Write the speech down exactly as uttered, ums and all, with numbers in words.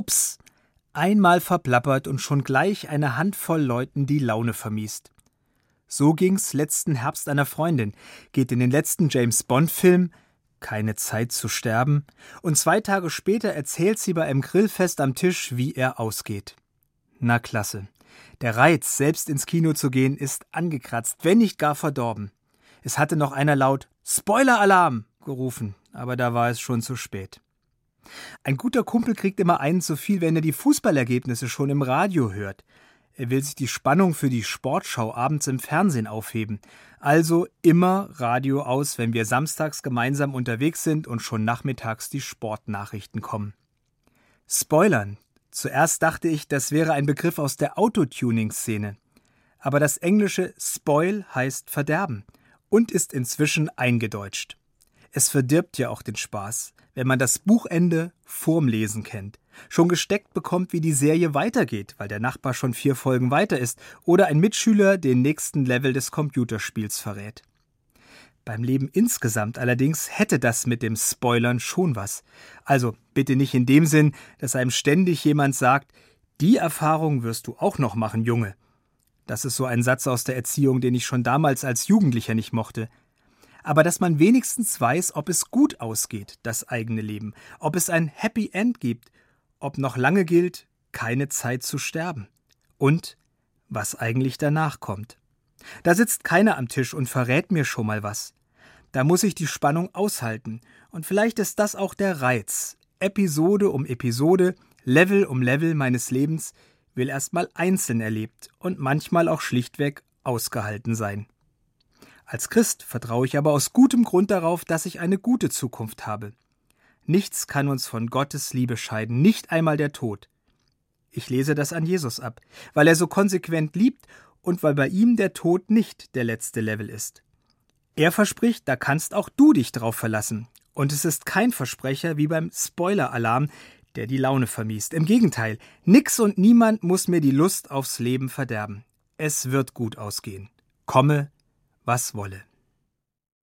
Ups, einmal verplappert und schon gleich eine Handvoll Leuten die Laune vermiest. So ging's letzten Herbst einer Freundin, geht in den letzten James-Bond-Film, keine Zeit zu sterben, und zwei Tage später erzählt sie bei einem Grillfest am Tisch, wie er ausgeht. Na klasse. Der Reiz, selbst ins Kino zu gehen, ist angekratzt, wenn nicht gar verdorben. Es hatte noch einer laut »Spoiler-Alarm« gerufen, aber da war es schon zu spät. Ein guter Kumpel kriegt immer einen zu viel, wenn er die Fußballergebnisse schon im Radio hört. Er will sich die Spannung für die Sportschau abends im Fernsehen aufheben. Also immer Radio aus, wenn wir samstags gemeinsam unterwegs sind und schon nachmittags die Sportnachrichten kommen. Spoilern. Zuerst dachte ich, das wäre ein Begriff aus der Autotuning-Szene. Aber das englische Spoil heißt verderben und ist inzwischen eingedeutscht. Es verdirbt ja auch den Spaß, wenn man das Buchende vorm Lesen kennt, schon gesteckt bekommt, wie die Serie weitergeht, weil der Nachbar schon vier Folgen weiter ist oder ein Mitschüler den nächsten Level des Computerspiels verrät. Beim Leben insgesamt allerdings hätte das mit dem Spoilern schon was. Also bitte nicht in dem Sinn, dass einem ständig jemand sagt, die Erfahrung wirst du auch noch machen, Junge. Das ist so ein Satz aus der Erziehung, den ich schon damals als Jugendlicher nicht mochte. Aber dass man wenigstens weiß, ob es gut ausgeht, das eigene Leben, ob es ein Happy End gibt, ob noch lange gilt, keine Zeit zu sterben. Und was eigentlich danach kommt. Da sitzt keiner am Tisch und verrät mir schon mal was. Da muss ich die Spannung aushalten. Und vielleicht ist das auch der Reiz. Episode um Episode, Level um Level meines Lebens will erstmal einzeln erlebt und manchmal auch schlichtweg ausgehalten sein. Als Christ vertraue ich aber aus gutem Grund darauf, dass ich eine gute Zukunft habe. Nichts kann uns von Gottes Liebe scheiden, nicht einmal der Tod. Ich lese das an Jesus ab, weil er so konsequent liebt und weil bei ihm der Tod nicht der letzte Level ist. Er verspricht, da kannst auch du dich drauf verlassen. Und es ist kein Versprecher wie beim Spoiler-Alarm, der die Laune vermiest. Im Gegenteil, nix und niemand muss mir die Lust aufs Leben verderben. Es wird gut ausgehen. Komme, was wolle.